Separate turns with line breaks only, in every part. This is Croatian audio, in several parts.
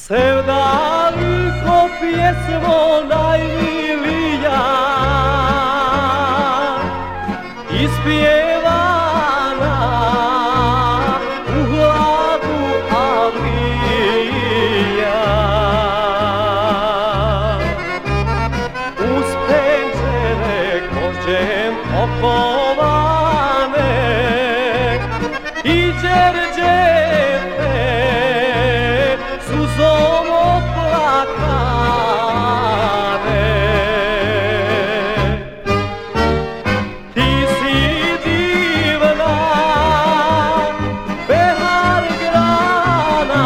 Sevdaliko pjesmo najmilija, ispjevana u hladu alija. Uz penđere gvožđem okovane i đerđete suzom oplakane. Ti si divna, behar grana,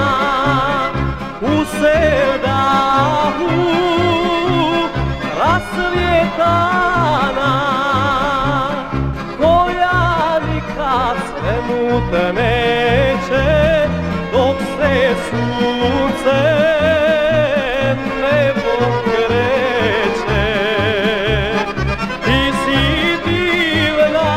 u sevdahu rasvjetana, koja nikad svenut neće dok se sunce nebom kreće. Ti si divna,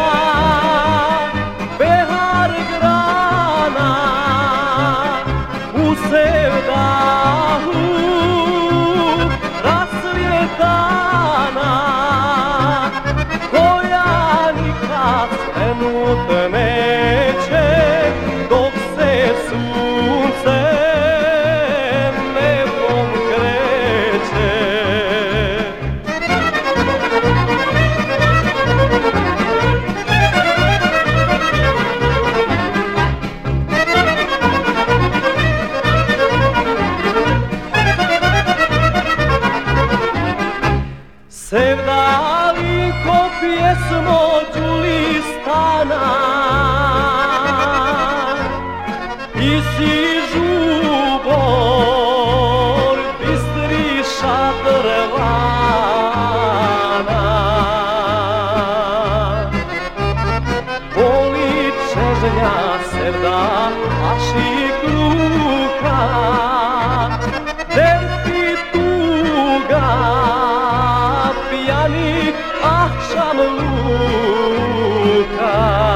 behar grana, u sevdahu rasvjetana, koja nikad svenut neće dok se sunce nebom kreće. Sevdaliko pjesmo Đulistana, ti si žubor bistri šadrvana. Boli čežnja sevda vaših ruka, terpi tuga pijani akşam luka.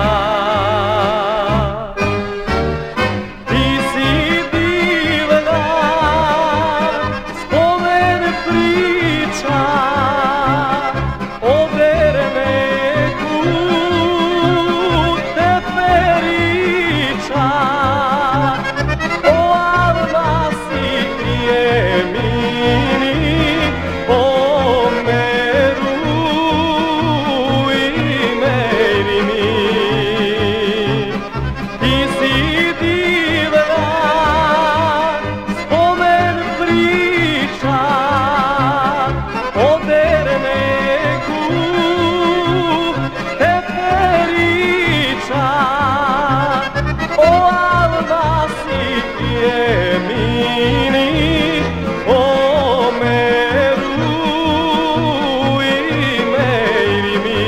Ti si divna, spomen priča o derneku teperiča, o Almasi Jemini, o Meru i Merimi. Ti si divna, spomen priča o derneku teperiča, o Almasi Jemini, o Meru i Merimi.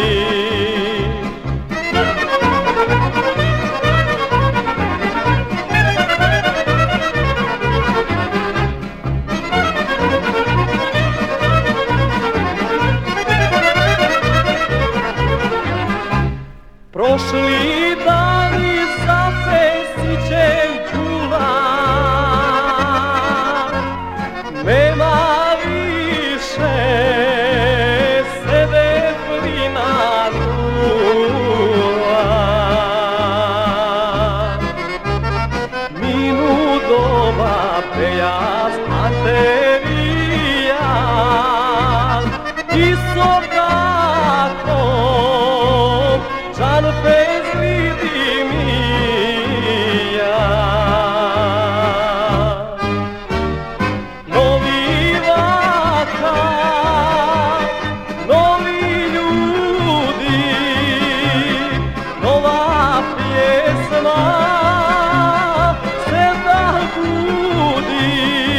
Prošli dani za Pesićem čula, nema više sebe plina nula. Minu doba pejaz anterija i sokakom žal bez vidim i ja. Novi vaka, novi ljudi, nova pjesma se da budi.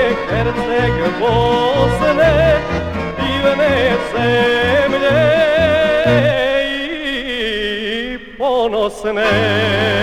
Herceg Bosne, divne zemlje i ponosne.